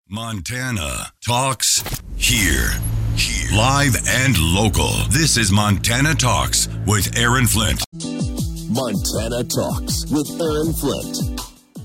Montana Talks here. Live and local. This is Montana Talks with Aaron Flint. Montana Talks with Aaron Flint.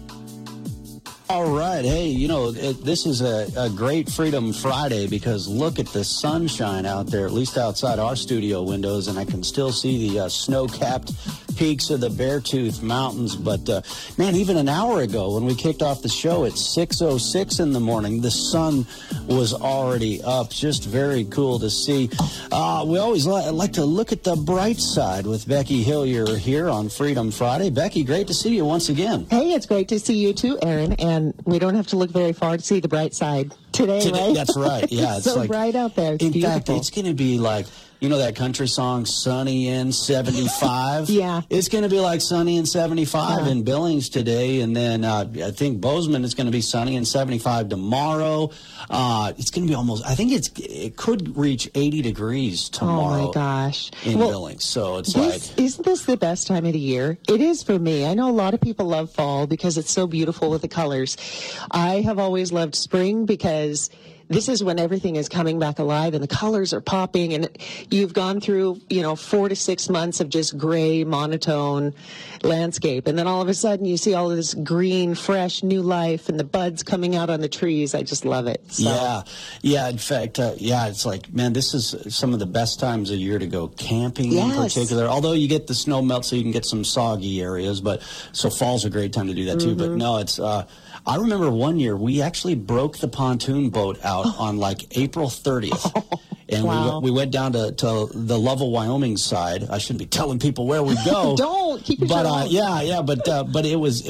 All right. Hey, this is a great Freedom Friday because look at the sunshine out there, at least outside our studio windows, and I can still see the snow-capped peaks of the Beartooth Mountains. But, man, even an hour ago when we kicked off the show at 6:06 in the morning, the sun was already up. Just very cool to see. We always like to look at the bright side with Becky Hillier here on Freedom Friday. Becky, great to see you once again. Hey, it's great to see you too, Aaron. And we don't have to look very far to see the bright side today, right? That's right. Yeah, it's so like, bright out there. It's beautiful. Fact, it's going to be like, that country song, Sunny and 75? Yeah. It's going to be like Sunny and 75 in Billings today. And then I think Bozeman is going to be sunny and 75 tomorrow. It's going to be almost, I think it could reach 80 degrees tomorrow. Oh, my gosh. In Billings. So it's Isn't this the best time of the year? It is for me. I know a lot of people love fall because it's so beautiful with the colors. I have always loved spring because this is when everything is coming back alive and the colors are popping, and you've gone through, 4 to 6 months of just gray, monotone landscape. And then all of a sudden you see all of this green, fresh, new life and the buds coming out on the trees. I just love it. So. Yeah. In fact, it's like, man, this is some of the best times of year to go camping in particular. Although you get the snow melt so you can get some soggy areas, so fall's a great time to do that too. But no, it's, I remember one year we actually broke the pontoon boat out on like April 30th. And we went down to the Lovell, Wyoming side. I shouldn't be telling people where we go. Don't keep it but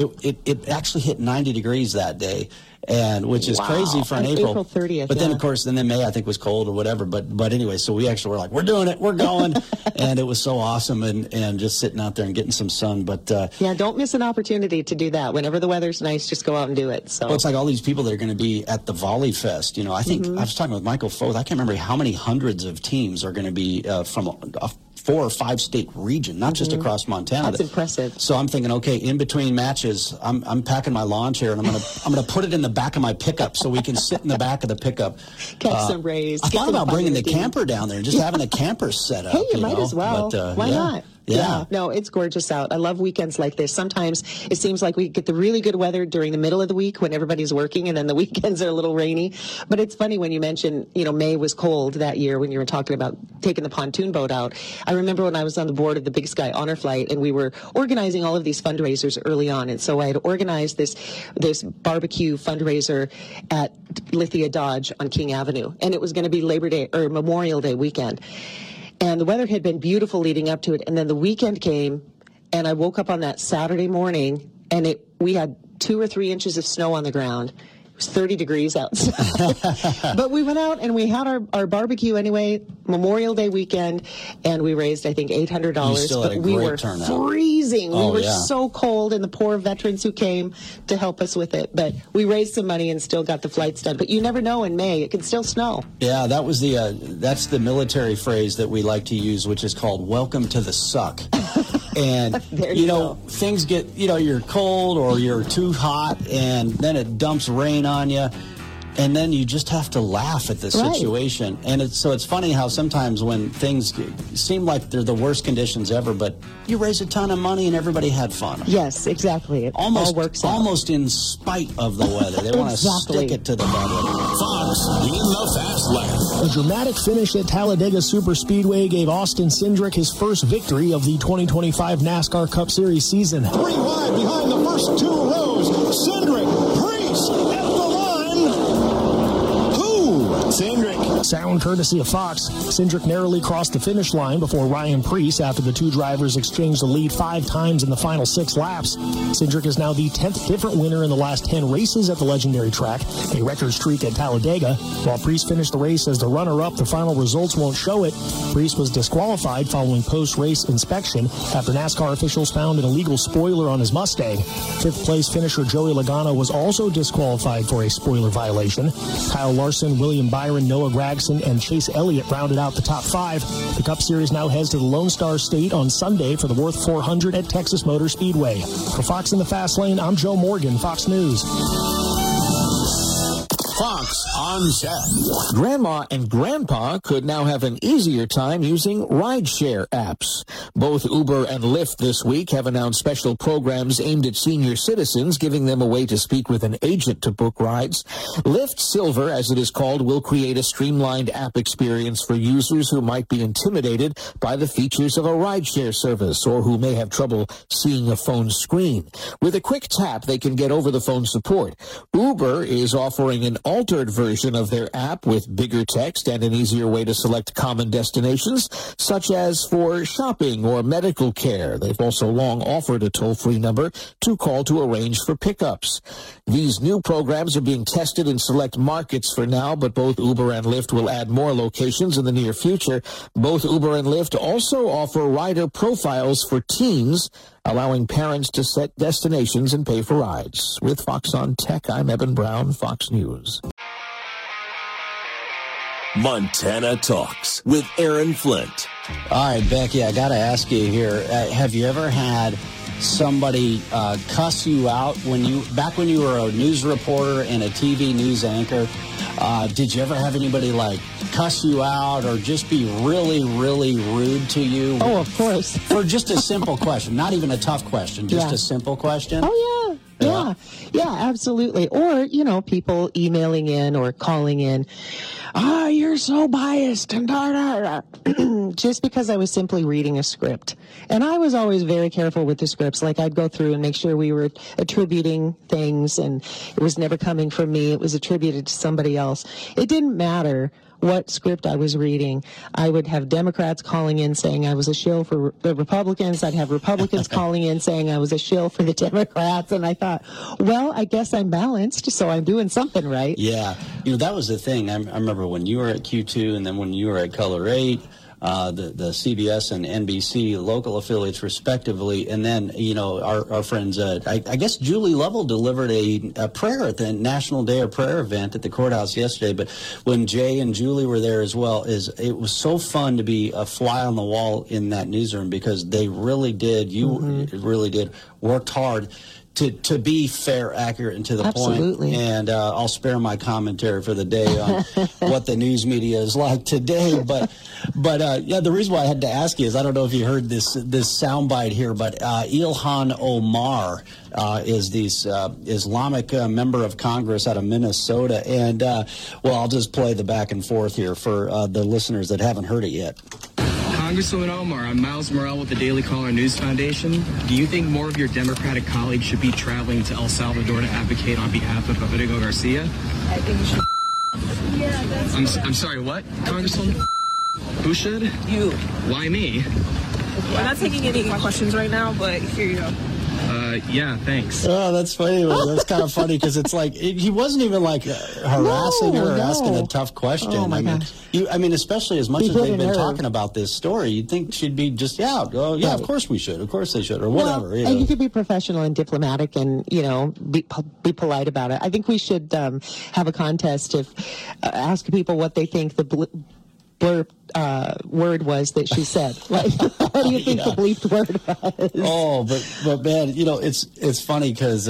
it actually hit 90 degrees that day. And which is crazy for an April 30th. But then, of course, then May I think was cold or whatever. But anyway, so we actually were like, we're doing it, we're going, and it was so awesome, and just sitting out there and getting some sun. But don't miss an opportunity to do that. Whenever the weather's nice, just go out and do it. So it's like all these people that are going to be at the Volley Fest. I think I was talking with Michael Foth. I can't remember how many hundreds of teams are going to be from a 4 or 5 state region, not just across Montana. That's impressive. So I'm thinking, okay, in between matches, I'm packing my lawn chair and I'm gonna put it in the back of my pickup so we can sit in the back of the pickup. Catch some rays. I thought about bringing the camper down there and just having a camper set up. Hey, you might as well. But, why not? Yeah. No, it's gorgeous out. I love weekends like this. Sometimes it seems like we get the really good weather during the middle of the week when everybody's working, and then the weekends are a little rainy. But it's funny when you mention, May was cold that year when you were talking about taking the pontoon boat out. I remember when I was on the board of the Big Sky Honor Flight, and we were organizing all of these fundraisers early on. And so I had organized this barbecue fundraiser at Lithia Dodge on King Avenue, and it was going to be Labor Day or Memorial Day weekend. And the weather had been beautiful leading up to it. And then the weekend came, and I woke up on that Saturday morning, and we had 2 or 3 inches of snow on the ground. It was 30 degrees outside. But we went out, and we had our barbecue anyway, Memorial Day weekend, and we raised, I think, $800. But we were turnout. freezing. We were so cold, and the poor veterans who came to help us with it. But we raised some money and still got the flights done. But you never know in May. It can still snow. Yeah, that was that's the military phrase that we like to use, which is called welcome to the suck. And, things get, you're cold or you're too hot, and then it dumps rain on you. And then you just have to laugh at the situation. And it's funny how sometimes when things seem like they're the worst conditions ever, but you raise a ton of money and everybody had fun. Yes, exactly. It all works out. Almost in spite of the weather. They want to stick it to the bad weather. Fox in the Fast Lane. A dramatic finish at Talladega Superspeedway gave Austin Cindric his first victory of the 2025 NASCAR Cup Series season. 3 wide behind the first 2 rows. Cindric, Priest at the line. Cindric. Sound courtesy of Fox. Cindric narrowly crossed the finish line before Ryan Preece after the 2 drivers exchanged the lead 5 times in the final 6 laps. Cindric is now the 10th different winner in the last 10 races at the legendary track, a record streak at Talladega. While Preece finished the race as the runner-up, the final results won't show it. Preece was disqualified following post-race inspection after NASCAR officials found an illegal spoiler on his Mustang. 5th place finisher Joey Logano was also disqualified for a spoiler violation. Kyle Larson, William Byron, Noah Gragson, and Chase Elliott rounded out the top 5. The Cup Series now heads to the Lone Star State on Sunday for the Worth 400 at Texas Motor Speedway. For Fox in the Fast Lane, I'm Joe Morgan, Fox News. Fox Talks on Tech. Grandma and Grandpa could now have an easier time using rideshare apps. Both Uber and Lyft this week have announced special programs aimed at senior citizens, giving them a way to speak with an agent to book rides. Lyft Silver, as it is called, will create a streamlined app experience for users who might be intimidated by the features of a rideshare service or who may have trouble seeing a phone screen. With a quick tap, they can get over-the-phone support. Uber is offering an altered version of their app with bigger text and an easier way to select common destinations, such as for shopping or medical care. They've also long offered a toll-free number to call to arrange for pickups. These new programs are being tested in select markets for now, but both Uber and Lyft will add more locations in the near future. Both Uber and Lyft also offer rider profiles for teens, allowing parents to set destinations and pay for rides. With Fox on Tech, I'm Eben Brown, Fox News. Montana Talks with Aaron Flint. All right, Becky, I got to ask you here, have you ever had somebody cuss you out back when you were a news reporter and a TV news anchor? Did you ever have anybody like cuss you out or just be really, really rude to you? Oh, of course. For just a simple question, not even a tough question, just a simple question. Oh, yeah, absolutely. Or, people emailing in or calling in. You're so biased and just because I was simply reading a script. And I was always very careful with the scripts. Like, I'd go through and make sure we were attributing things, and it was never coming from me. It was attributed to somebody else. It didn't matter what script I was reading. I would have Democrats calling in saying I was a shill for the Republicans. I'd have Republicans calling in saying I was a shill for the Democrats. And I thought, well, I guess I'm balanced, so I'm doing something right. Yeah. That was the thing. I remember when you were at Q2 and then when you were at Color 8, the CBS and NBC local affiliates respectively, and then our friends I guess Julie Lovell delivered a prayer at the National Day of Prayer event at the courthouse yesterday. But when Jay and Julie were there as well, it was so fun to be a fly on the wall in that newsroom, because they really did really did worked hard to be fair, accurate, and to the Absolutely. point. And I'll spare my commentary for the day on what the news media is like today. But the reason why I had to ask you is, I don't know if you heard this soundbite here, but Ilhan Omar is this Islamic member of Congress out of Minnesota. And, I'll just play the back and forth here for the listeners that haven't heard it yet. Congresswoman Omar, I'm Miles Morrell with the Daily Caller News Foundation. Do you think more of your Democratic colleagues should be traveling to El Salvador to advocate on behalf of Rodrigo Garcia? I think you should. Yeah, that's I'm sorry, what, Congresswoman? Who should? You. Why me? We're not taking any questions right now, but here you go. Yeah, thanks. Oh, that's funny. That's kind of funny, because it's like he wasn't even like harassing her or asking a tough question. Oh, my gosh. Especially as much as they've been talking about this story, you'd think she'd be just, of course we should. Of course they should, or whatever. Well, and you could be professional and diplomatic and, be polite about it. I think we should have a contest ask people what they think the blurb word was that she said. Like, what do you think the bleeped word was? Oh, but man, it's funny because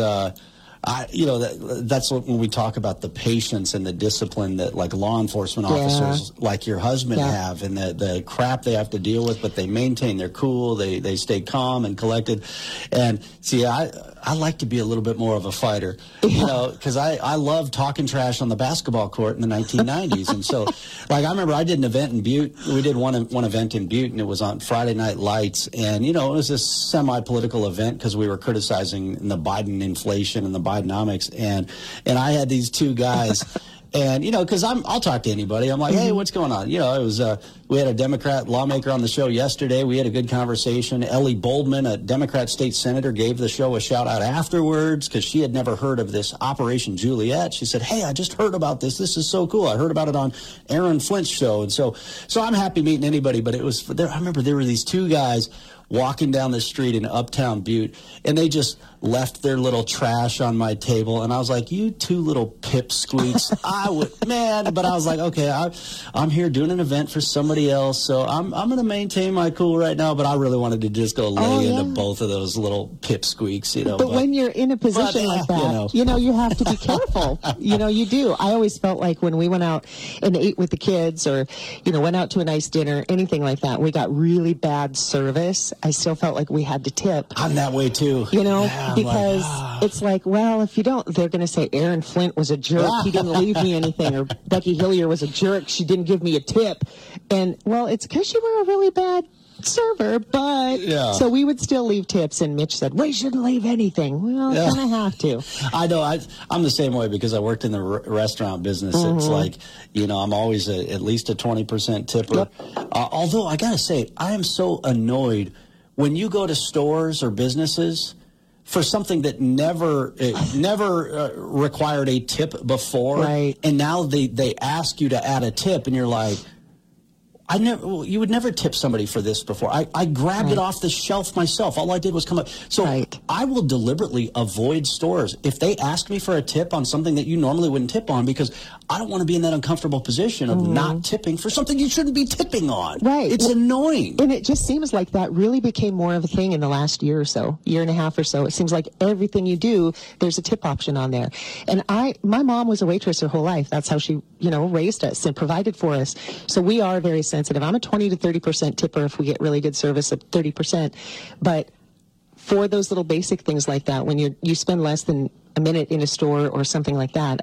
that's when we talk about the patience and the discipline that like law enforcement officers like your husband have, and the crap they have to deal with, but they maintain their cool, they stay calm and collected. And see, I like to be a little bit more of a fighter, because I love talking trash on the basketball court in the 1990s. And so, like, I remember I did an event in Butte. We did one event in Butte, and it was on Friday Night Lights. And, it was this semi-political event because we were criticizing the Biden inflation and the Bidenomics. And I had these two guys. And, because I'll talk to anybody. I'm like, hey, what's going on? It was, we had a Democrat lawmaker on the show yesterday. We had a good conversation. Ellie Boldman, a Democrat state senator, gave the show a shout out afterwards because she had never heard of this Operation Juliet. She said, hey, I just heard about this. This is so cool. I heard about it on Aaron Flint's show. And so I'm happy meeting anybody. But I remember there were these two guys walking down the street in Uptown Butte, and they just left their little trash on my table, and I was like, you two little pipsqueaks. But I was like, okay, I'm here doing an event for somebody else, so I'm going to maintain my cool right now, but I really wanted to just go lay into both of those little pipsqueaks, But when you're in a position like that, you have to be careful. You do. I always felt like when we went out and ate with the kids or, went out to a nice dinner, anything like that, we got really bad service, I still felt like we had to tip. I'm that way too. Because it's like, well, if you don't, they're going to say Aaron Flint was a jerk. He didn't leave me anything. Or Becky Hillier was a jerk. She didn't give me a tip. And, well, it's because you were a really bad server, but so we would still leave tips, and Mitch said, we shouldn't leave anything. Well, kind of have to. I know. I'm the same way because I worked in the restaurant business. Mm-hmm. It's like, I'm always at least a 20% tipper. Yep. Although, I got to say, I am so annoyed when you go to stores or businesses for something that never required a tip before, right? And now they ask you to add a tip, and you're like, you would never tip somebody for this before. I grabbed it off the shelf myself. All I did was come up. So I will deliberately avoid stores if they ask me for a tip on something that you normally wouldn't tip on, because I don't want to be in that uncomfortable position of not tipping for something you shouldn't be tipping on. Right. It's annoying. And it just seems like that really became more of a thing in the last year or so, year and a half or so. It seems like everything you do, there's a tip option on there. And my mom was a waitress her whole life. That's how she, raised us and provided for us. So we are very sensitive. I'm a 20 to 30% tipper if we get really good service at 30%. But for those little basic things like that, when you spend less than a minute in a store or something like that,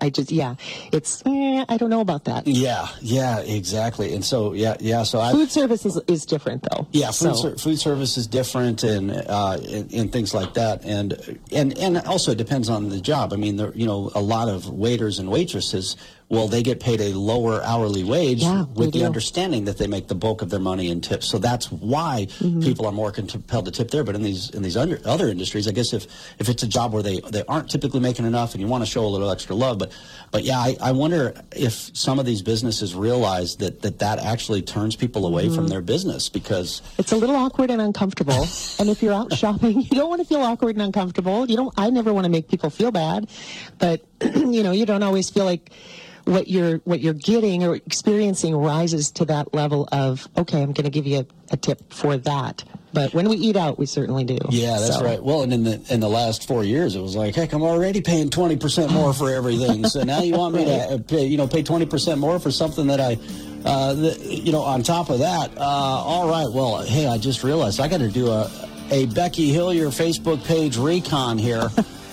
I don't know about that. Yeah, exactly. And so, so food service is different, though. Yeah, food service is different, and things like that, and also it depends on the job. I mean, a lot of waiters and waitresses, well, they get paid a lower hourly wage with the understanding that they make the bulk of their money in tips. So that's why people are more compelled to tip there. But in these other industries, I guess if it's a job where they aren't typically making enough and you want to show a little extra love, but yeah, I wonder if some of these businesses realize that actually turns people away from their business, because it's a little awkward and uncomfortable. And if you're out shopping, you don't want to feel awkward and uncomfortable. I never want to make people feel bad, but you don't always feel like what you're getting or experiencing rises to that level of, okay, I'm going to give you a tip for that. But when we eat out, we certainly do. Yeah, that's right. Well, and in the last 4 years, it was like, heck, I'm already paying 20% more for everything. So now you want me to pay 20% more for something that on top of that. All right. Well, hey, I just realized I got to do a Becky Hillier Facebook page recon here.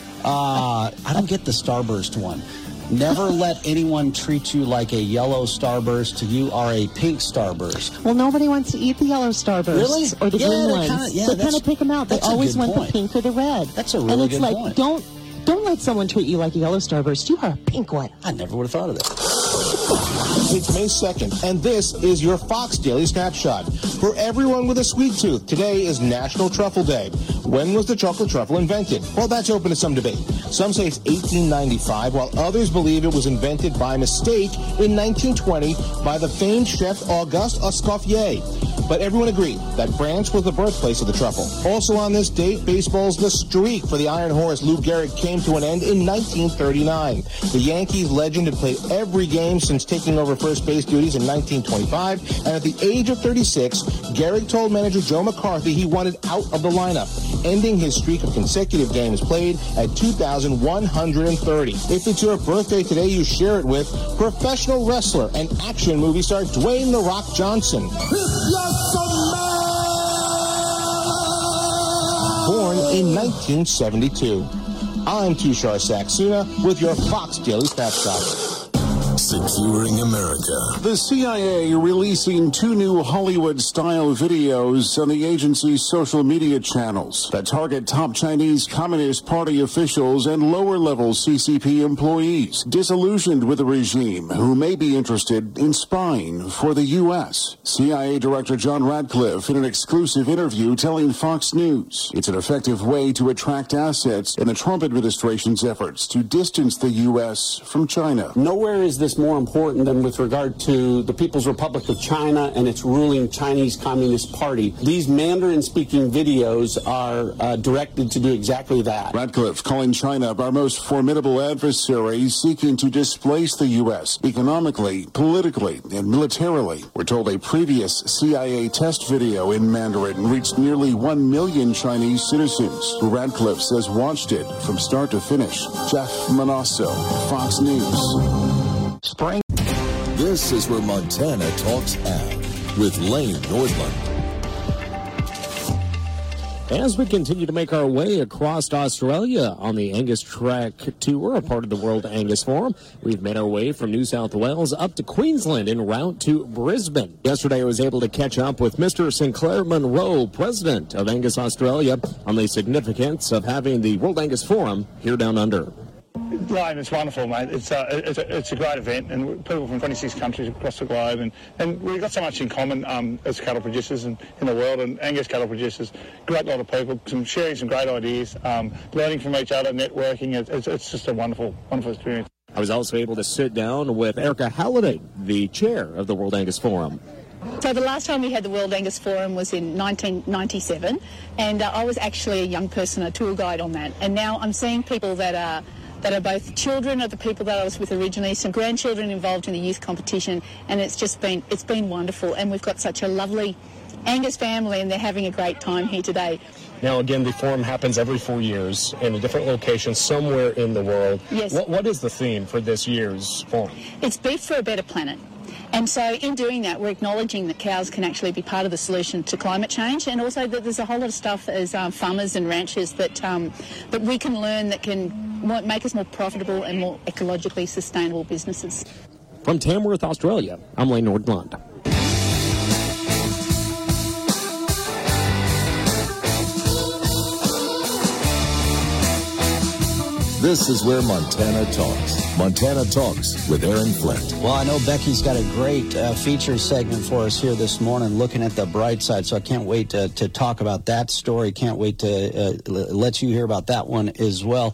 I don't get the Starburst one. Never let anyone treat you like a yellow Starburst. You are a pink Starburst. Well, nobody wants to eat the yellow Starburst. Really? Or the green ones. They kind of pick them out. They always want the pink or the red. That's a really good point. And it's like, don't let someone treat you like a yellow Starburst. You are a pink one. I never would have thought of that. It's May 2nd, and this is your Fox Daily Snapshot. For everyone with a sweet tooth, today is National Truffle Day. When was the chocolate truffle invented? Well, that's open to some debate. Some say it's 1895, while others believe it was invented by mistake in 1920 by the famed chef Auguste Escoffier. But everyone agreed that France was the birthplace of the truffle. Also on this date, baseball's The Streak for the Iron Horse Lou Gehrig came to an end in 1939. The Yankees legend had played every game since taking over first base duties in 1925, and at the age of 36, Gehrig told manager Joe McCarthy he wanted out of the lineup, ending his streak of consecutive games played at 2,130. If it's your birthday today, you share it with professional wrestler and action movie star Dwayne "The Rock" Johnson. Born in 1972. I'm Tushar Saxena with your Fox Daily Snapshot. Securing America. The CIA releasing 2 new Hollywood-style videos on the agency's social media channels that target top Chinese Communist Party officials and lower-level CCP employees disillusioned with the regime who may be interested in spying for the U.S. CIA Director John Radcliffe in an exclusive interview telling Fox News it's an effective way to attract assets in the Trump administration's efforts to distance the U.S. from China. Nowhere is this more important than with regard to the People's Republic of China and its ruling Chinese Communist Party. These Mandarin-speaking videos are directed to do exactly that. Ratcliffe calling China our most formidable adversary, seeking to displace the U.S. economically, politically, and militarily. We're told a previous CIA test video in Mandarin reached nearly 1 million Chinese citizens, who Ratcliffe says watched it from start to finish. Jeff Manasso, Fox News. Spring. This is where Montana Talks Ag with Lane Nordlund. As we continue to make our way across Australia on the Angus Track Tour, a part of the World Angus Forum, we've made our way from New South Wales up to Queensland en route to Brisbane. Yesterday I was able to catch up with Mr. Sinclair Munro, president of Angus Australia, on the significance of having the World Angus Forum here down under. Lane, it's wonderful, mate. It's a great event, and people from 26 countries across the globe, and we've got so much in common as cattle producers in the world, and Angus cattle producers. Great lot of people, sharing some great ideas, learning from each other, networking. It's just a wonderful experience. I was also able to sit down with Erica Halliday, the chair of the World Angus Forum. So the last time we had the World Angus Forum was in 1997, and I was actually a young person, a tour guide on that. And now I'm seeing people that are both children of the people that I was with originally, some grandchildren involved in the youth competition, and it's been wonderful. And we've got such a lovely Angus family, and they're having a great time here today. Now, again, the forum happens every 4 years in a different location somewhere in the world. Yes. What is the theme for this year's forum? It's Beef for a Better Planet. And so in doing that, we're acknowledging that cows can actually be part of the solution to climate change, and also that there's a whole lot of stuff as farmers and ranchers that we can learn that can make us more profitable and more ecologically sustainable businesses. From Tamworth, Australia, I'm Lane Nordlund. This is where Montana Talks. Montana Talks with Aaron Flint. Well, I know Becky's got a great feature segment for us here this morning, looking at the bright side, so I can't wait to talk about that story. Can't wait to let you hear about that one as well.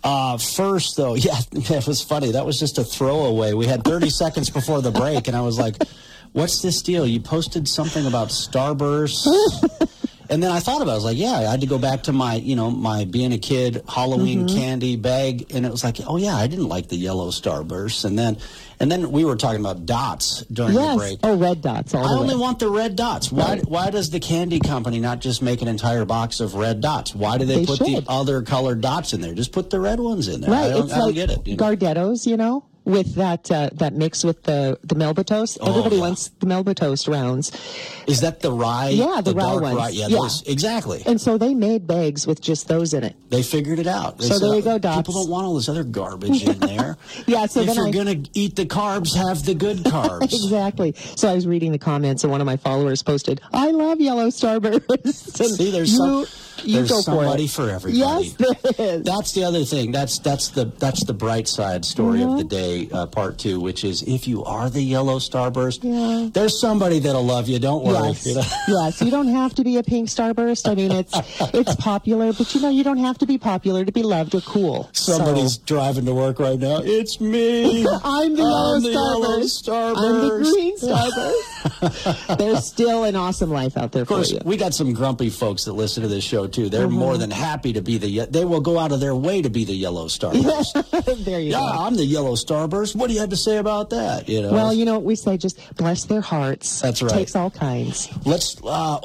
First, though, yeah, it was funny. That was just a throwaway. We had 30 seconds before the break, and I was like, what's this deal? You posted something about Starburst. And then I thought about it. I was like, yeah, I had to go back to my being a kid Halloween candy bag, and it was like, oh yeah, I didn't like the yellow Starburst. And then we were talking about dots during the break. Oh, red dots. I only want the red dots. Why does the candy company not just make an entire box of red dots? Why do they put the other colored dots in there? Just put the red ones in there. Right. I don't get it. Gardettos, with that mix with the Melba toast. Everybody wants the Melba toast rounds. Is that the rye? Yeah, the rye dark ones. Rye. Yeah, those, exactly. And so they made bags with just those in it. They figured it out. So there you go, dots. People don't want all this other garbage in there. Yeah, so if you're going to eat the carbs, have the good carbs. Exactly. So I was reading the comments, and one of my followers posted, "I love yellow Starburst." See, there's somebody for everybody. Yes, there is. That's the other thing. That's the bright side story of the day, part 2, which is if you are the yellow Starburst, there's somebody that'll love you. Don't worry. Yes. Yes, you don't have to be a pink Starburst. I mean, it's popular, but you don't have to be popular to be loved or cool. Somebody's driving to work right now. It's me. I'm the yellow Starburst. I'm the green Starburst. There's still an awesome life out there for you. Of course, we got some grumpy folks that listen to this show too. They're more than happy to be they will go out of their way to be the yellow Starburst. There you go. Yeah, I'm the yellow Starburst. What do you have to say about that? Well, we say just bless their hearts. That's right. Takes all kinds. Let's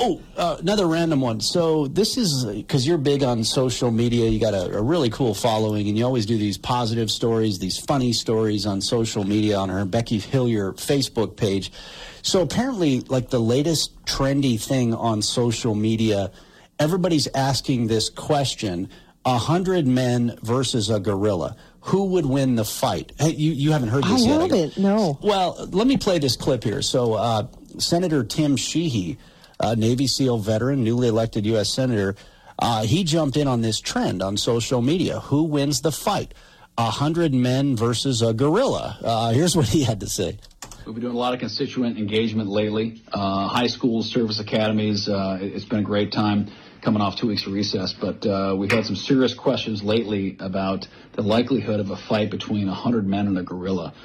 another random one. So this is because you're big on social media. You got a really cool following, and you always do these positive stories, these funny stories on social media on our Becky Hillier Facebook page. So apparently, like the latest trendy thing on social media, everybody's asking this question: 100 men versus a gorilla. Who would win the fight? Hey, you haven't heard this yet. I haven't, no. Well, let me play this clip here. So Senator Tim Sheehy, Navy SEAL veteran, newly elected U.S. Senator, he jumped in on this trend on social media. Who wins the fight? 100 men versus a gorilla. Here's what he had to say. We've been doing a lot of constituent engagement lately. High schools, service academies. It's been a great time coming off 2 weeks of recess, but we've had some serious questions lately about the likelihood of a fight between 100 men and a gorilla.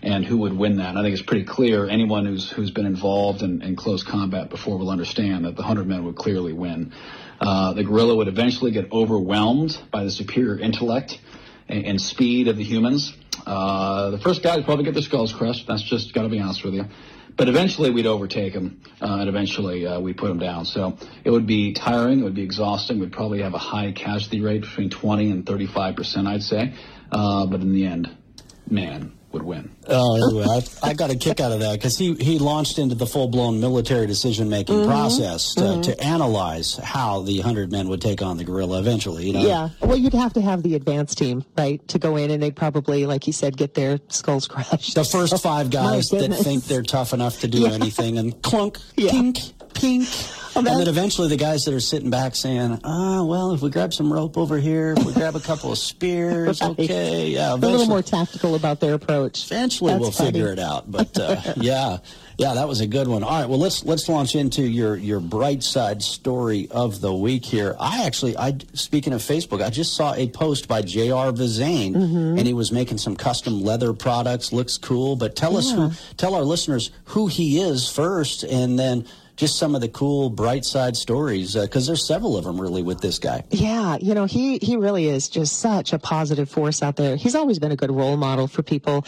and who would win that. And I think it's pretty clear. Anyone who's been involved in close combat before will understand that the 100 men would clearly win. The gorilla would eventually get overwhelmed by the superior intellect and speed of the humans. The first guy would probably get their skulls crushed. That's just got to be honest with you. But eventually we'd overtake them, and eventually we'd put them down. So it would be tiring. It would be exhausting. We'd probably have a high casualty rate between 20 and 35%, I'd say. But in the end, man would win. Oh, I got a kick out of that because he launched into the full-blown military decision-making process to analyze how the 100 men would take on the gorilla eventually. You know? Yeah. Well, you'd have to have the advance team, right, to go in, and they'd probably, like you said, get their skulls crushed. The first 5 guys that think they're tough enough to do anything, and clunk, pink, pink. And then eventually the guys that are sitting back saying, well, if we grab some rope over here, if we grab a couple of spears, okay. Yeah, a little more tactical about their approach. Eventually we'll figure it out. But, yeah, that was a good one. All right, well, let's launch into your bright side story of the week here. Speaking of Facebook, I just saw a post by J.R. Vizane, and he was making some custom leather products. Looks cool. But tell our listeners who he is first, and then just some of the cool bright side stories, because there's several of them really with this guy. Yeah, he really is just such a positive force out there. He's always been a good role model for people,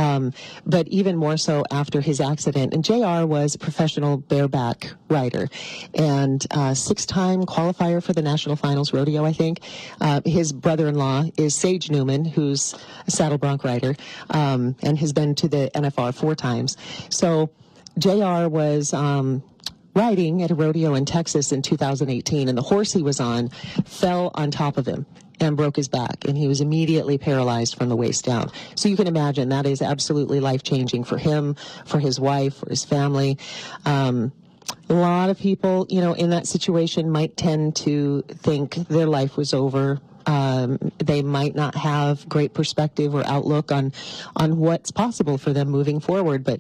but even more so after his accident. And JR was a professional bareback rider and 6-time qualifier for the National Finals Rodeo, I think. His brother-in-law is Sage Newman, who's a saddle bronc rider, and has been to the NFR 4 times. So JR was riding at a rodeo in Texas in 2018, and the horse he was on fell on top of him and broke his back, and he was immediately paralyzed from the waist down. So you can imagine that is absolutely life-changing for him, for his wife, for his family. A lot of people, in that situation might tend to think their life was over. They might not have great perspective or outlook on what's possible for them moving forward, but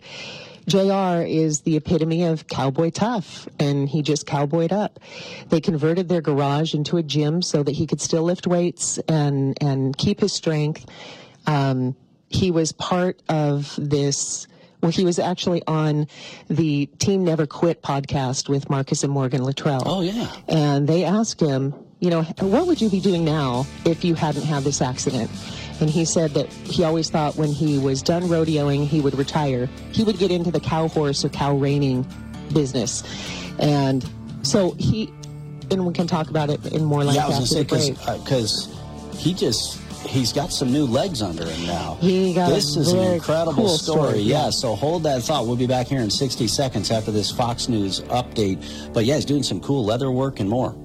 JR is the epitome of cowboy tough, and he just cowboyed up. They converted their garage into a gym so that he could still lift weights and keep his strength. He was part of this. Well, he was actually on the Team Never Quit podcast with Marcus and Morgan Luttrell. Oh, yeah. And they asked him, what would you be doing now if you hadn't had this accident? And he said that he always thought when he was done rodeoing, he would retire. He would get into the cow horse or cow reining business. And so and we can talk about it in more length after the break. Because he's got some new legs under him now. This is an incredible cool story. Yeah, so hold that thought. We'll be back here in 60 seconds after this Fox News update. But yeah, he's doing some cool leather work and more.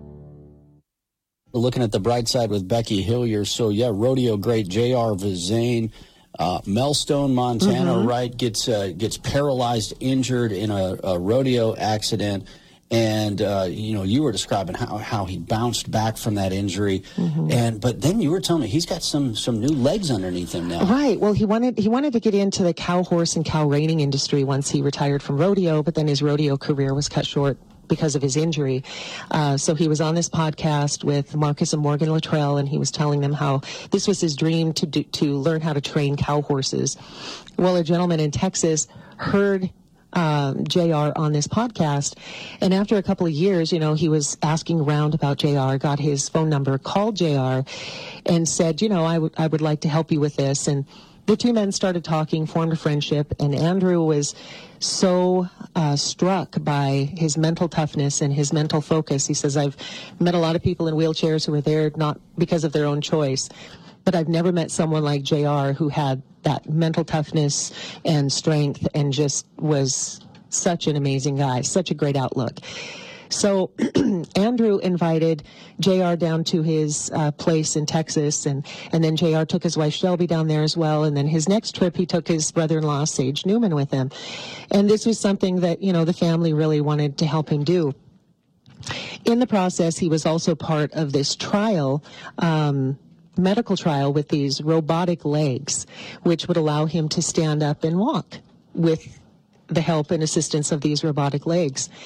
We're looking at the bright side with Becky Hillier. So yeah, rodeo great J.R. Vizane, Melstone, Montana, right? Gets paralyzed, injured in a rodeo accident. And, you were describing how he bounced back from that injury. But then you were telling me he's got some new legs underneath him now. Right. Well, he wanted to get into the cow horse and cow reining industry once he retired from rodeo, but then his rodeo career was cut short because of his injury. So he was on this podcast with Marcus and Morgan Luttrell, and he was telling them how this was his dream to learn how to train cow horses. Well, a gentleman in Texas heard JR on this podcast, and after a couple of years, he was asking around about JR, got his phone number, called JR, and said, I would like to help you with this. And the two men started talking, formed a friendship, and Andrew was so struck by his mental toughness and his mental focus. He says, I've met a lot of people in wheelchairs who were there not because of their own choice, but I've never met someone like JR who had that mental toughness and strength and just was such an amazing guy, such a great outlook. So Andrew invited JR down to his place in Texas, and then JR took his wife Shelby down there as well, and then his next trip he took his brother-in-law Sage Newman with him. And this was something that, the family really wanted to help him do. In the process, he was also part of this trial, medical trial with these robotic legs, which would allow him to stand up and walk with the help and assistance of these robotic legs.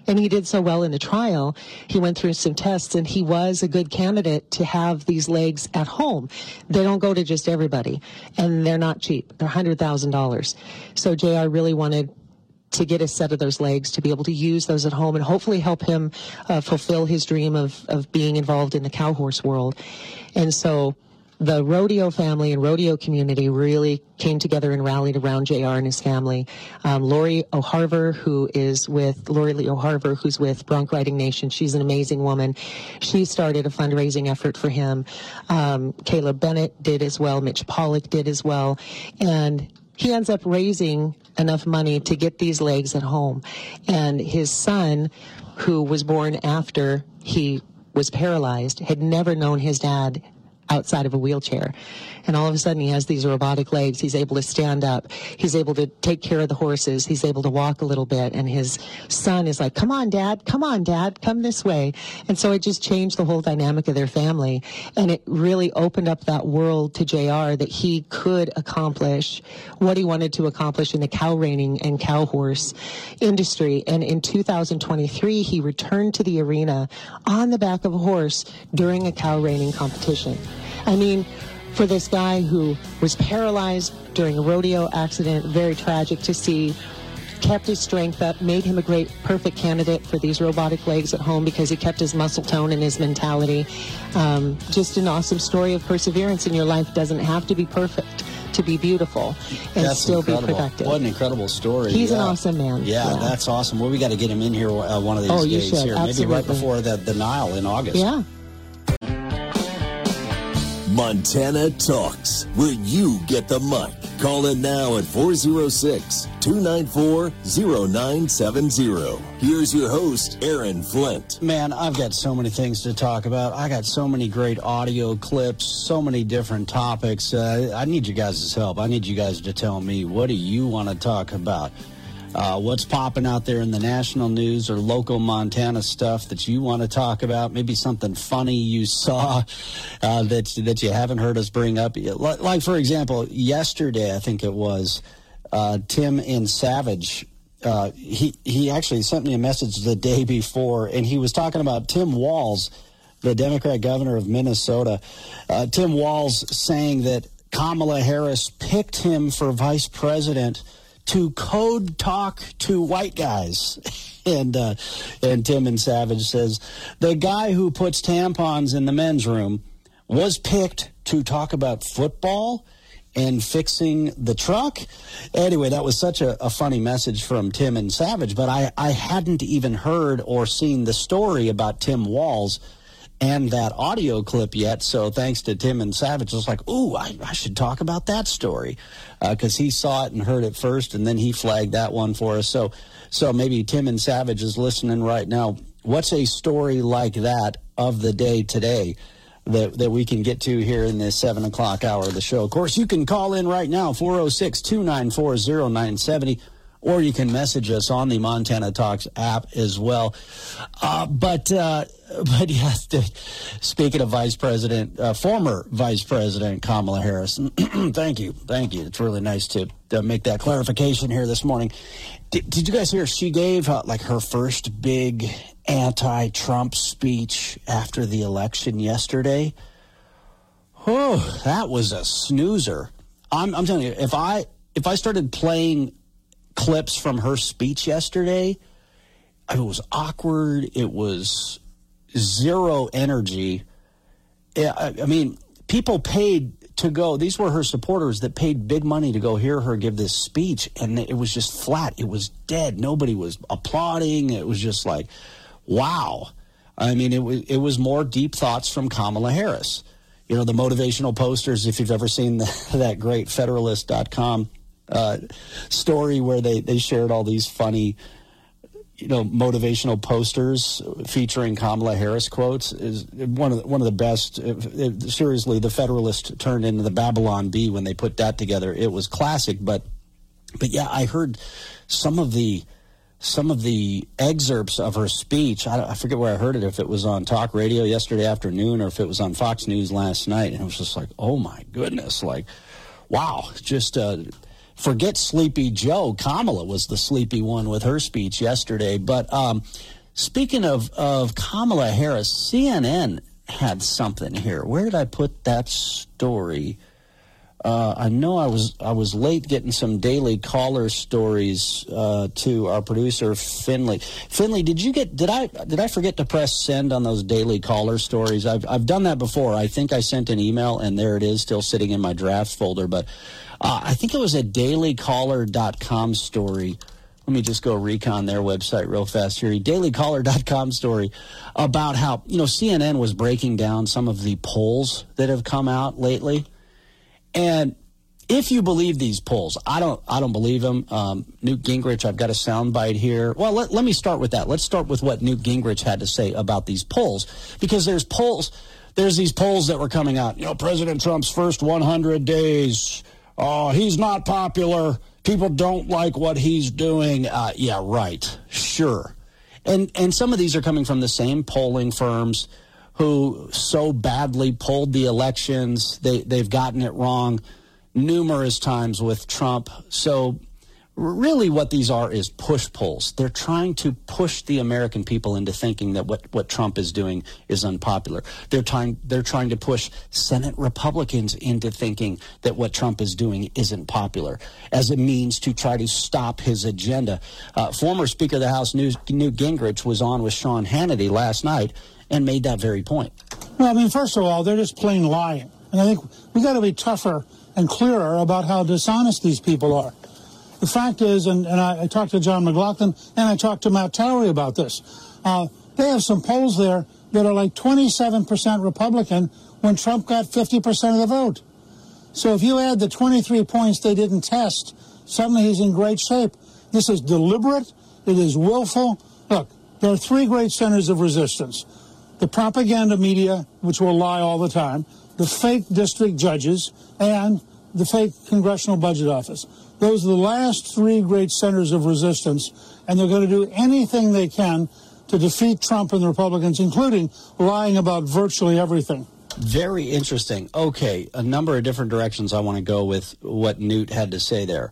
And he did so well in the trial. He went through some tests, and he was a good candidate to have these legs at home. They don't go to just everybody, and they're not cheap. They're $100,000. So JR really wanted to get a set of those legs to be able to use those at home and hopefully help him fulfill his dream of being involved in the cow horse world. And so the rodeo family and rodeo community really came together and rallied around JR and his family. Lori O'Harver, Lori Lee O'Harver, who's with Bronc Riding Nation. She's an amazing woman. She started a fundraising effort for him. Caleb Bennett did as well. Mitch Pollock did as well. And he ends up raising enough money to get these legs at home. And his son, who was born after he was paralyzed, had never known his dad outside of a wheelchair. And all of a sudden he has these robotic legs. He's able to stand up. He's able to take care of the horses. He's able to walk a little bit. And his son is like, come on, Dad, come this way. And so it just changed the whole dynamic of their family. And it really opened up that world to JR that he could accomplish what he wanted to accomplish in the cow reining and cow horse industry. And in 2023, he returned to the arena on the back of a horse during a cow reining competition. I mean, for this guy who was paralyzed during a rodeo accident, very tragic to see, kept his strength up, made him a great, perfect candidate for these robotic legs at home because he kept his muscle tone and his mentality. Just an awesome story of perseverance, and your life doesn't have to be perfect to be beautiful and that's still incredible. Be productive. What an incredible story. He's an awesome man. Yeah, that's awesome. Well, we got to get him in here one of these days. You should. Here. Absolutely. Maybe right before the Nile in August. Yeah. Montana Talks, where you get the mic. Call in now at 406-294-0970. Here's your host, Aaron Flint. Man, I've got so many things to talk about. I got so many great audio clips, so many different topics. I need you guys' help. I need you guys to tell me, what do you want to talk about? What's popping out there in the national news or local Montana stuff that you want to talk about? Maybe something funny you saw that you haven't heard us bring up. Like, for example, yesterday, I think it was, Tim in Savage, he actually sent me a message the day before, and he was talking about Tim Walz, the Democrat governor of Minnesota. Tim Walz saying that Kamala Harris picked him for vice president to code talk to white guys. And Tim in Savage says, the guy who puts tampons in the men's room was picked to talk about football and fixing the truck. Anyway, that was such a funny message from Tim in Savage, but I hadn't even heard or seen the story about Tim Walz and that audio clip yet. So thanks to Tim and Savage, I was like, ooh, I should talk about that story because he saw it and heard it first, and then he flagged that one for us. So maybe Tim and Savage is listening right now. What's a story like that of the day today that we can get to here in this 7 o'clock hour of the show? Of course, you can call in right now, 406-294-0970. Or you can message us on the Montana Talks app as well. But yes, speaking of former Vice President Kamala Harris, thank you. It's really nice to make that clarification here this morning. Did you guys hear she gave her first big anti-Trump speech after the election yesterday? Oh, that was a snoozer. I'm telling you, if I started playing clips from her speech yesterday, it was awkward. It was zero energy. I mean, people paid to go. These were her supporters that paid big money to go hear her give this speech, and it was just flat. It was dead. Nobody was applauding. It was just like, wow. I mean, it was more deep thoughts from Kamala Harris. You know, the motivational posters, if you've ever seen that great Federalist.com story where they shared all these funny, motivational posters featuring Kamala Harris quotes, is one of the best. Seriously, the Federalist turned into the Babylon Bee when they put that together. It was classic, but yeah, I heard some of the excerpts of her speech. I forget where I heard it, if it was on talk radio yesterday afternoon or if it was on Fox News last night, and it was just like, oh my goodness, like, wow, just forget Sleepy Joe. Kamala was the sleepy one with her speech yesterday. But Speaking of Kamala Harris, CNN had something here. Where did I put that story? I know I was late getting some Daily Caller stories to our producer Finley. Finley, did I forget to press send on those Daily Caller stories? I've done that before. I think I sent an email and there it is, still sitting in my drafts folder. But I think it was a dailycaller.com story. Let me just go recon their website real fast here. Dailycaller.com story about how, CNN was breaking down some of the polls that have come out lately. And if you believe these polls, I don't believe them. Newt Gingrich, I've got a soundbite here. Well, let me start with that. Let's start with what Newt Gingrich had to say about these polls, because there's these polls that were coming out. President Trump's first 100 days, he's not popular. People don't like what he's doing. Yeah, right. Sure. And some of these are coming from the same polling firms who so badly polled the elections. They've gotten it wrong numerous times with Trump. So really what these are is push polls. They're trying to push the American people into thinking that what Trump is doing is unpopular. They're trying to push Senate Republicans into thinking that what Trump is doing isn't popular as a means to try to stop his agenda. Former Speaker of the House Newt Gingrich was on with Sean Hannity last night and made that very point. Well, first of all, they're just plain lying. And I think we got to be tougher and clearer about how dishonest these people are. The fact is, and I talked to John McLaughlin and I talked to Matt Towery about this, they have some polls there that are like 27% Republican when Trump got 50% of the vote. So if you add the 23 points they didn't test, suddenly he's in great shape. This is deliberate. It is willful. Look, there are three great centers of resistance. The propaganda media, which will lie all the time, the fake district judges, and the fake Congressional Budget Office. Those are the last three great centers of resistance, and they're going to do anything they can to defeat Trump and the Republicans, including lying about virtually everything. Very interesting. Okay, a number of different directions I want to go with what Newt had to say there.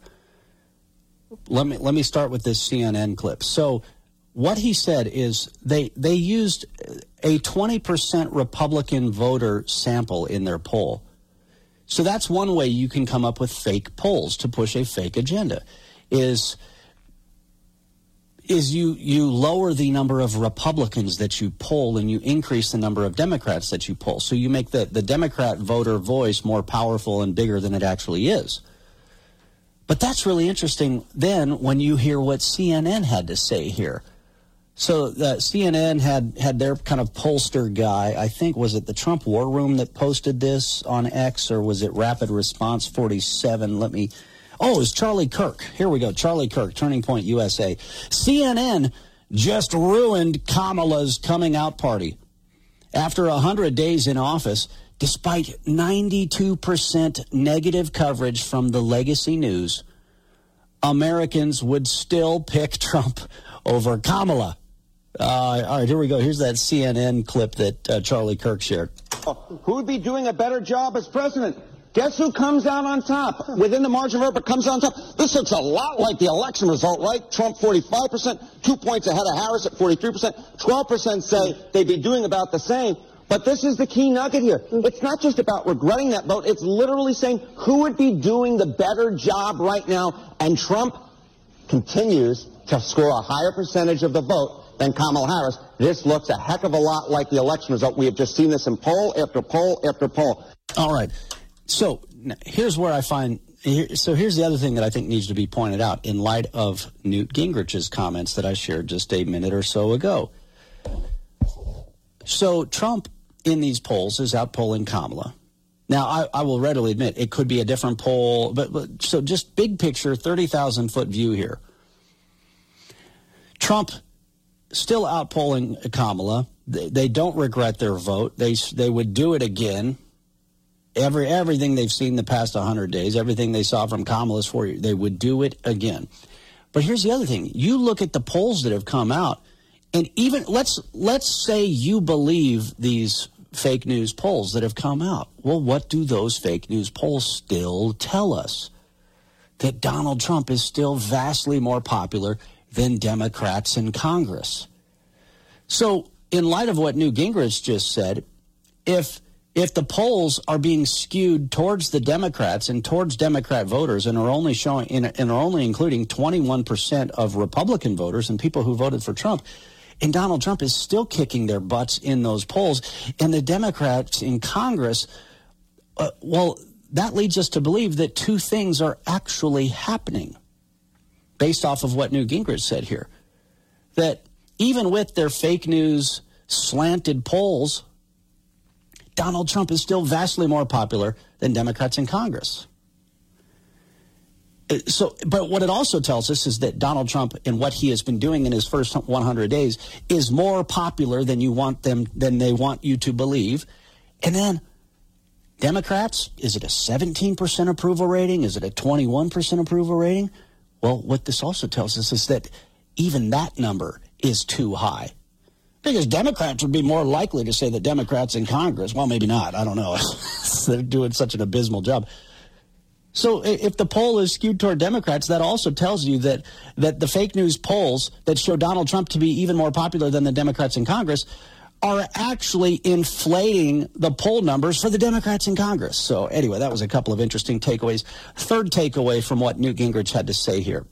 Let me start with this CNN clip. So what he said is they used a 20% Republican voter sample in their poll. So that's one way you can come up with fake polls to push a fake agenda, is you lower the number of Republicans that you poll and you increase the number of Democrats that you poll. So you make the Democrat voter voice more powerful and bigger than it actually is. But that's really interesting then when you hear what CNN had to say here. So CNN had their kind of pollster guy, I think, was it the Trump War Room that posted this on X, or was it Rapid Response 47? It was Charlie Kirk. Here we go, Charlie Kirk, Turning Point USA. CNN just ruined Kamala's coming out party. After 100 days in office, despite 92% negative coverage from the legacy news, Americans would still pick Trump over Kamala. All right, here we go. Here's that CNN clip that Charlie Kirk shared. Who would be doing a better job as president? Guess who comes out on top? Within the margin of error, but comes out on top. This looks a lot like the election result, right? Trump 45%, 2 points ahead of Harris at 43%. 12% say they'd be doing about the same. But this is the key nugget here. It's not just about regretting that vote. It's literally saying who would be doing the better job right now. And Trump continues to score a higher percentage of the vote than Kamala Harris. This looks a heck of a lot like the election result. We have just seen this in poll after poll after poll. All right. So here's where I find here's the other thing that I think needs to be pointed out in light of Newt Gingrich's comments that I shared just a minute or so ago. So Trump in these polls is outpolling Kamala. Now, I will readily admit it could be a different poll, but so just big picture, 30,000-foot view here. Trump still outpolling Kamala. They don't regret their vote. They would do it again. Everything they've seen the past 100 days, everything they saw from Kamala's 4 years, they would do it again. But here's the other thing. You look at the polls that have come out, and even let's say you believe these fake news polls that have come out. Well, what do those fake news polls still tell us? That Donald Trump is still vastly more popular than Democrats in Congress. So in light of what Newt Gingrich just said, if the polls are being skewed towards the Democrats and towards Democrat voters and are only including 21% of Republican voters and people who voted for Trump, and Donald Trump is still kicking their butts in those polls, and the Democrats in Congress, that leads us to believe that two things are actually happening based off of what Newt Gingrich said here. That even with their fake news slanted polls, Donald Trump is still vastly more popular than Democrats in Congress. But what it also tells us is that Donald Trump and what he has been doing in his first 100 days is more popular than they want you to believe. And then Democrats, is it a 17% approval rating? Is it a 21% approval rating? Well, what this also tells us is that even that number is too high. Because Democrats would be more likely to say that Democrats in Congress, well, maybe not, I don't know. They're doing such an abysmal job. So if the poll is skewed toward Democrats, that also tells you that the fake news polls that show Donald Trump to be even more popular than the Democrats in Congress are actually inflating the poll numbers for the Democrats in Congress. So anyway, that was a couple of interesting takeaways. Third takeaway from what Newt Gingrich had to say here.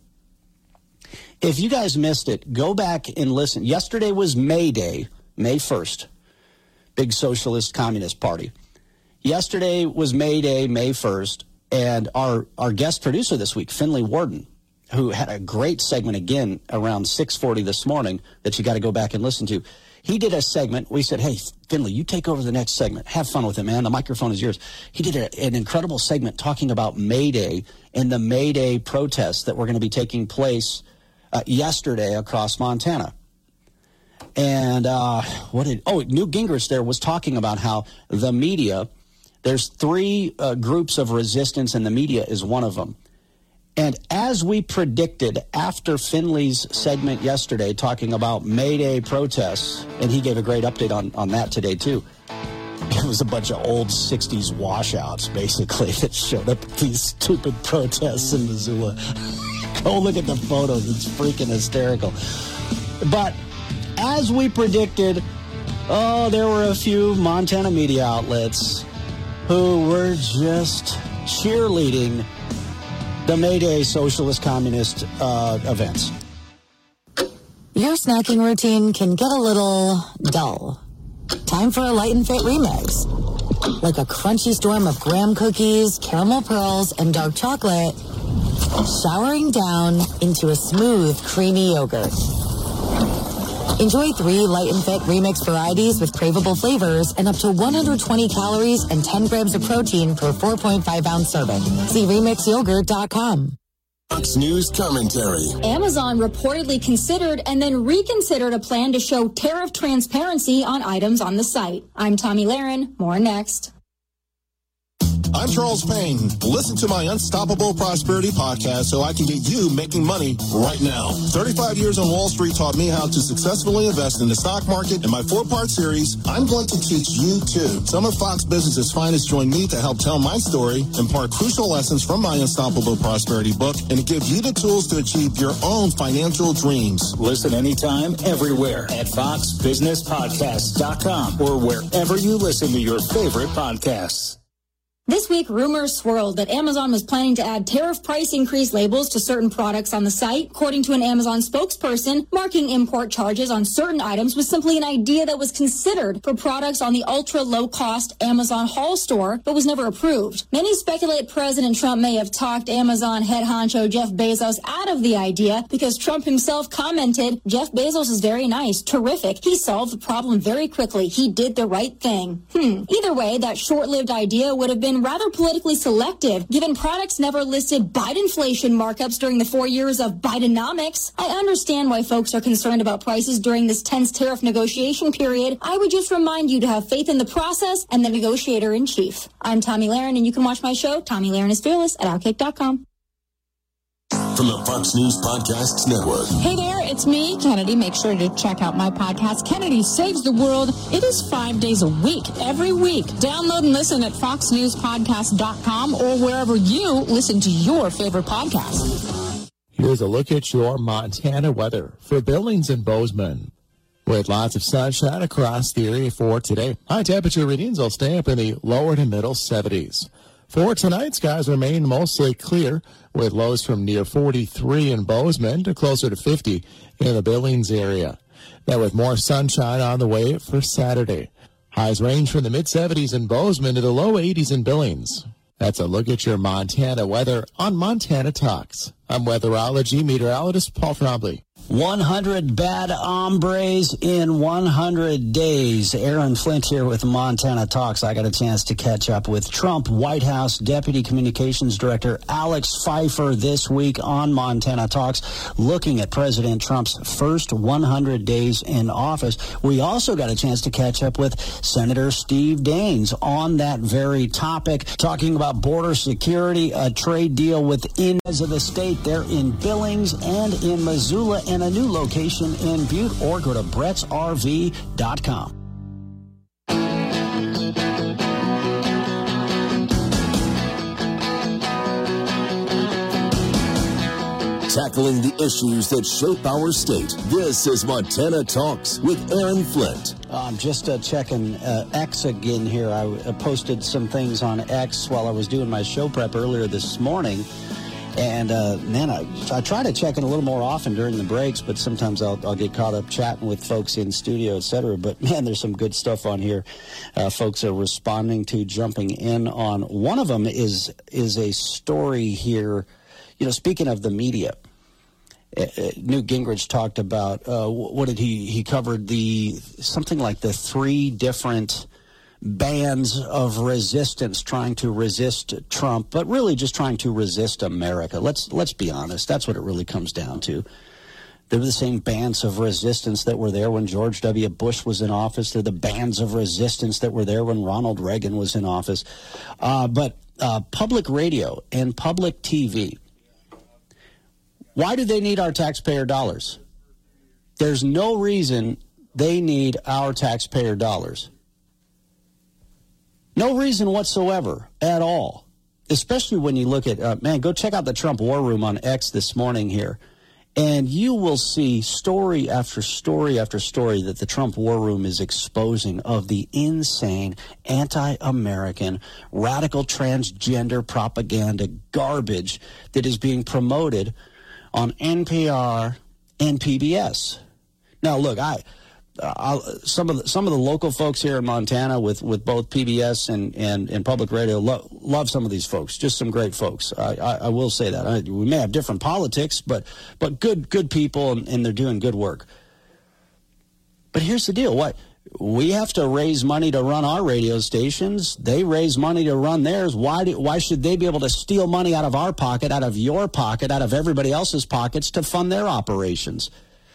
If you guys missed it, go back and listen. Yesterday was May Day, May 1st, big socialist communist party. Yesterday was May Day, May 1st. And our guest producer this week, Finley Warden, who had a great segment again around 6:40 this morning that you got to go back and listen to. He did a segment. We said, hey, Finley, you take over the next segment. Have fun with it, man. The microphone is yours. He did an incredible segment talking about May Day and the May Day protests that were going to be taking place yesterday across Montana. And Newt Gingrich there was talking about how the media, there's three groups of resistance, and the media is one of them. And as we predicted after Finley's segment yesterday talking about May Day protests, and he gave a great update on that today too, it was a bunch of old 60s washouts, basically, that showed up at these stupid protests in Missoula. Go look at the photos. It's freaking hysterical. But as we predicted, there were a few Montana media outlets who were just cheerleading the May Day socialist communist events. Your snacking routine can get a little dull. Time for a light and fit remix. Like a crunchy storm of graham cookies, caramel pearls, and dark chocolate, showering down into a smooth, creamy yogurt. Enjoy 3 light and fit remix varieties with craveable flavors and up to 120 calories and 10 grams of protein per 4.5-ounce serving. See remixyogurt.com. Fox News commentary. Amazon reportedly considered and then reconsidered a plan to show tariff transparency on items on the site. I'm Tommy Lahren. More next. I'm Charles Payne. Listen to my Unstoppable Prosperity podcast so I can get you making money right now. 35 years on Wall Street taught me how to successfully invest in the stock market. In my 4-part series, I'm going to teach you too. Some of Fox Business's finest join me to help tell my story, impart crucial lessons from my Unstoppable Prosperity book, and to give you the tools to achieve your own financial dreams. Listen anytime, everywhere at foxbusinesspodcast.com or wherever you listen to your favorite podcasts. This week, rumors swirled that Amazon was planning to add tariff price increase labels to certain products on the site. According to an Amazon spokesperson, marking import charges on certain items was simply an idea that was considered for products on the ultra-low-cost Amazon Hall store, but was never approved. Many speculate President Trump may have talked Amazon head honcho Jeff Bezos out of the idea because Trump himself commented, Jeff Bezos is very nice, terrific. He solved the problem very quickly. He did the right thing. Either way, that short-lived idea would have been rather politically selective, given products never listed Bidenflation markups during the 4 years of Bidenomics. I understand why folks are concerned about prices during this tense tariff negotiation period. I would just remind you to have faith in the process and the negotiator-in-chief. I'm Tommy Lahren, and you can watch my show, Tommy Lahren is Fearless, at Outkick.com. From the Fox News Podcasts Network. Hey there, it's me, Kennedy. Make sure to check out my podcast, Kennedy Saves the World. It is 5 days a week, every week. Download and listen at foxnewspodcast.com or wherever you listen to your favorite podcast. Here's a look at your Montana weather for Billings and Bozeman. with lots of sunshine across the area for today. High temperature readings will stay up in the lower to middle 70s. For tonight, skies remain mostly clear with lows from near 43 in Bozeman to closer to 50 in the Billings area. Then with more sunshine on the way for Saturday. Highs range from the mid-70s in Bozeman to the low 80s in Billings. That's a look at your Montana weather on Montana Talks. I'm weatherology meteorologist Paul Trombley. 100 bad hombres in 100 days. Aaron Flint here with Montana Talks. I got a chance to catch up with Trump White House Deputy Communications Director Alex Pfeiffer this week on Montana Talks, looking at President Trump's first 100 days in office. We also got a chance to catch up with Senator Steve Daines on that very topic, talking about border security, a trade deal within of the state there in Billings and in Missoula, and a new location in Butte, or go to brettsrv.com. Tackling the issues that shape our state. This is Montana Talks with Aaron Flint. I'm just checking X again here. I posted some things on X while I was doing my show prep earlier this morning. And, man, I try to check in a little more often during the breaks, but sometimes I'll get caught up chatting with folks in studio, et cetera. But, man, there's some good stuff on here. Folks are responding to, jumping in on. One of them is a story here. You know, speaking of the media, Newt Gingrich talked about, what did he covered something like the 3 different bands of resistance trying to resist Trump, but really just trying to resist America. Let's be honest. That's what it really comes down to. They're the same bands of resistance that were there when George W. Bush was in office. They're the bands of resistance that were there when Ronald Reagan was in office. But public radio and public TV, why do they need our taxpayer dollars? There's no reason they need our taxpayer dollars. No reason whatsoever at all, especially when you look at, go check out the Trump War Room on X this morning here, and you will see story after story after story that the Trump War Room is exposing of the insane, anti-American, radical transgender propaganda garbage that is being promoted on NPR and PBS. Now, look, some of the local folks here in Montana with both PBS and public radio love some of these folks. Just some great folks. I will say that. We may have different politics, but good people, and they're doing good work. But here's the deal: we have to raise money to run our radio stations. They raise money to run theirs. Why should they be able to steal money out of our pocket, out of your pocket, out of everybody else's pockets to fund their operations?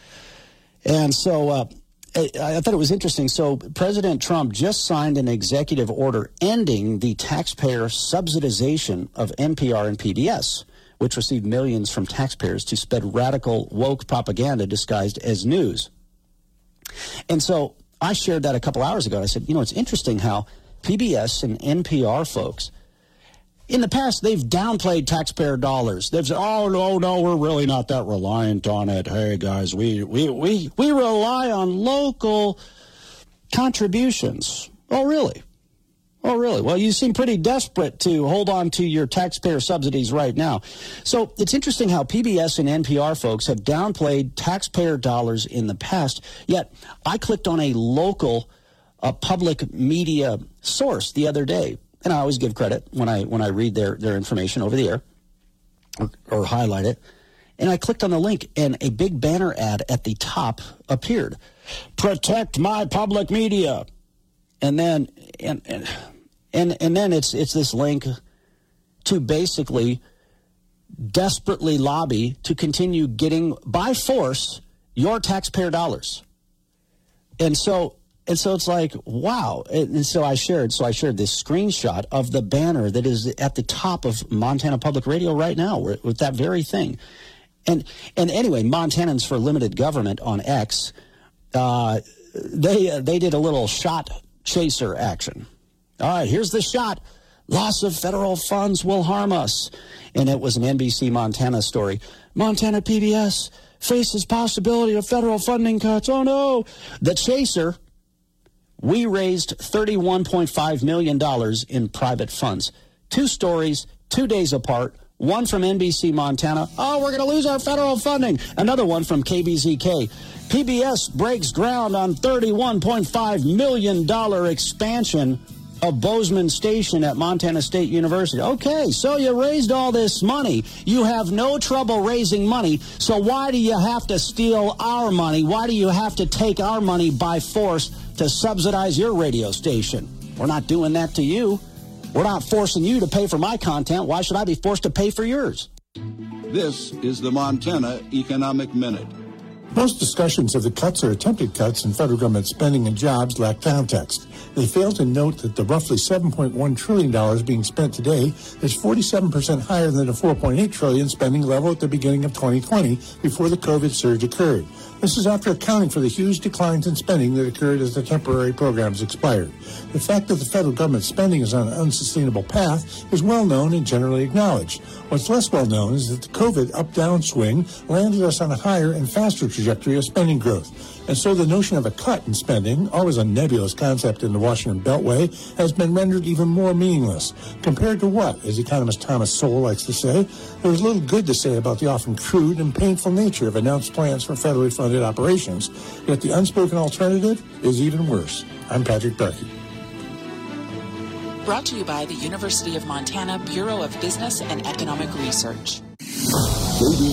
And so I thought it was interesting. So President Trump just signed an executive order ending the taxpayer subsidization of NPR and PBS, which received millions from taxpayers to spread radical woke propaganda disguised as news. And so I shared that a couple hours ago. I said, it's interesting how PBS and NPR folks, in the past, they've downplayed taxpayer dollars. They've said, oh, no, we're really not that reliant on it. Hey, guys, we rely on local contributions. Oh, really? Well, you seem pretty desperate to hold on to your taxpayer subsidies right now. So it's interesting how PBS and NPR folks have downplayed taxpayer dollars in the past, yet I clicked on a local public media source the other day. And I always give credit when I read their information over the air or highlight it. And I clicked on the link, and a big banner ad at the top appeared. Protect my public media. And then and then it's this link to basically desperately lobby to continue getting by force your taxpayer dollars. And so it's like, wow. And so I shared this screenshot of the banner that is at the top of Montana Public Radio right now with that very thing. And anyway, Montanans for Limited Government on X, they did a little shot chaser action. All right, here's the shot. Loss of federal funds will harm us. And it was an NBC Montana story. Montana PBS faces possibility of federal funding cuts. Oh, no. The Chaser, we raised $31.5 million in private funds. 2 stories, 2 days apart. One from NBC Montana. Oh, we're going to lose our federal funding. Another one from KBZK. PBS breaks ground on $31.5 million expansion of Bozeman Station at Montana State University. Okay, so you raised all this money. You have no trouble raising money, so why do you have to steal our money? Why do you have to take our money by force to subsidize your radio station? We're not doing that to you. We're not forcing you to pay for my content. Why should I be forced to pay for yours? This is the Montana Economic Minute. Most discussions of the cuts or attempted cuts in federal government spending and jobs lack context. They fail to note that the roughly $7.1 trillion being spent today is 47% higher than the $4.8 trillion spending level at the beginning of 2020 before the COVID surge occurred. This is after accounting for the huge declines in spending that occurred as the temporary programs expired. The fact that the federal government spending is on an unsustainable path is well known and generally acknowledged. What's less well known is that the COVID up-down swing landed us on a higher and faster trajectory of spending growth. And so the notion of a cut in spending, always a nebulous concept in the Washington Beltway, has been rendered even more meaningless. Compared to what, as economist Thomas Sowell likes to say, there is little good to say about the often crude and painful nature of announced plans for federally funded operations, yet the unspoken alternative is even worse. I'm Patrick Darkey. Brought to you by the University of Montana Bureau of Business and Economic Research.